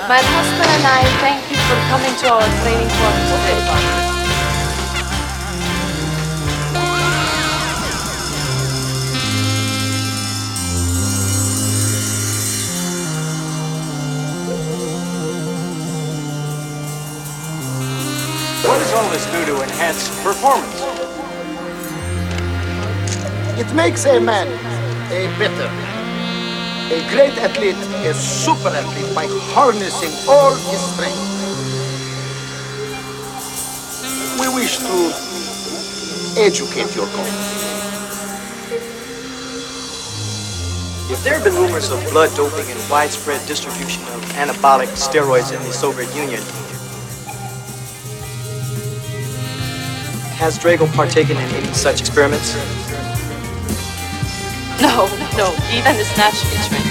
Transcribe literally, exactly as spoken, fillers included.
My husband and I thank you for coming to our training course today. What does all this do to enhance performance? It makes a man a better, a great athlete, a super athlete by harnessing all his strength. We wish to educate your coach. If there have been rumors of blood doping and widespread distribution of anabolic steroids in the Soviet Union, has Drago partaken in any such experiments? No, no, Ethan is naturally trained.